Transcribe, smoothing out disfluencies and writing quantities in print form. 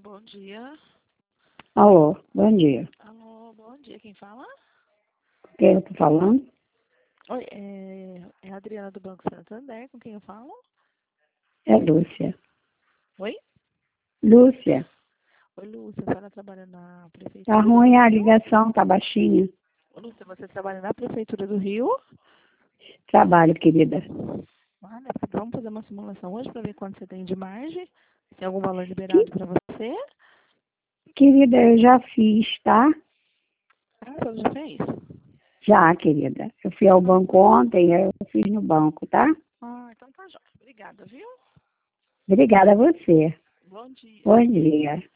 bom dia. Alô, bom dia. Alô, bom dia. Quem fala? Quem eu tô falando? Oi, é a Adriana do Banco Santander. Com quem eu falo? É Lúcia. Oi? Lúcia, Oi, Lúcia. A senhora trabalha na tá Prefeitura do ruim a Rio? ligação, tá baixinha. Lúcia, você trabalha na Prefeitura do Rio? Trabalho, querida. Olha, vamos fazer uma simulação hoje para ver quanto você tem de margem. Tem algum valor liberado Que, para você? querida, eu já fiz, tá? Ah, você já fez? Já, querida. Eu fui ao banco ontem, eu fiz no banco, tá? Ah, então tá jóia. Obrigada, viu? Obrigada a você. Bom dia. Bom dia.